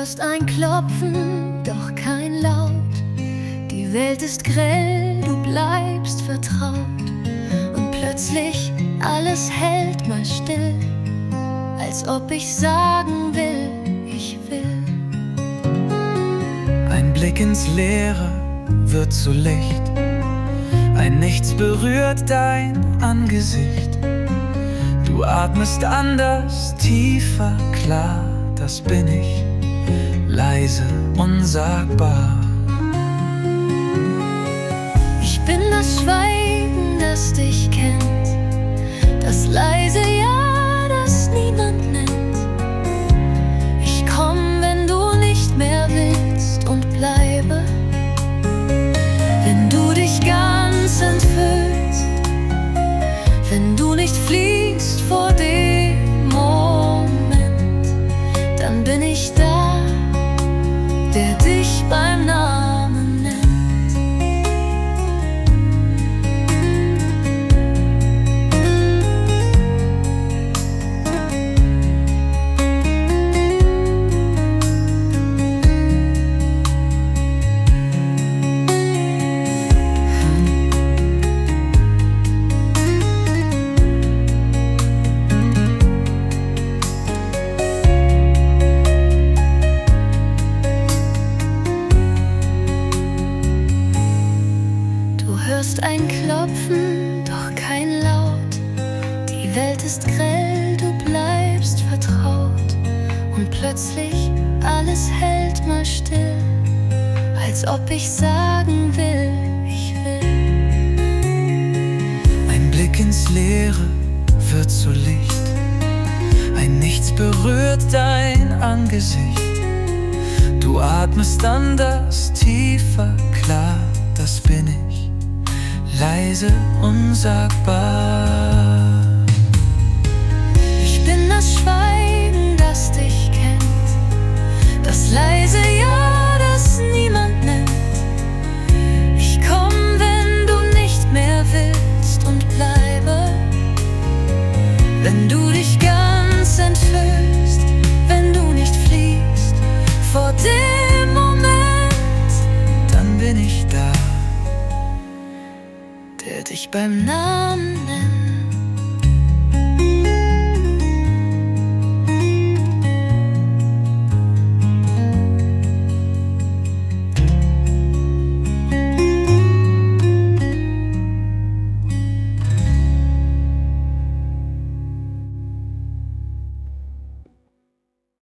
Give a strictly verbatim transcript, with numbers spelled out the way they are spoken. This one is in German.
hörst ein Klopfen, doch kein Laut. Die Welt ist grell, du bleibst vertraut. Und plötzlich alles hält mal still, als ob ich sagen will, ich will. Ein Blick ins Leere wird zu Licht, ein Nichts berührt dein Angesicht. Du atmest anders, tiefer, klar, das bin ich, leise, unsagbar. Ich bin das Schweigen, das dich kennt, das leise Ja, das niemand nennt. Ich komm, wenn du nicht mehr willst, und bleibe, wenn du dich ganz entfüllst, wenn du nicht fliehst vor dem Moment, dann bin ich da, der dich beim Namen nennt. Ein Klopfen, doch kein Laut. Die Welt ist grell, du bleibst vertraut. Und plötzlich alles hält mal still, als ob ich sagen will, ich will. Ein Blick ins Leere wird zu Licht, ein Nichts berührt dein Angesicht. Du atmest anders, tiefer, klar, das bin ich, leise, unsagbar. Ich bin das Schweigen, das dich kennt, das leise Ja, das niemand nennt. Ich komm, wenn du nicht mehr willst, und bleibe, wenn du dich ganz entfüllst, wenn du nicht fliehst vor dem Moment, dann bin ich da, der dich beim Namen nennt.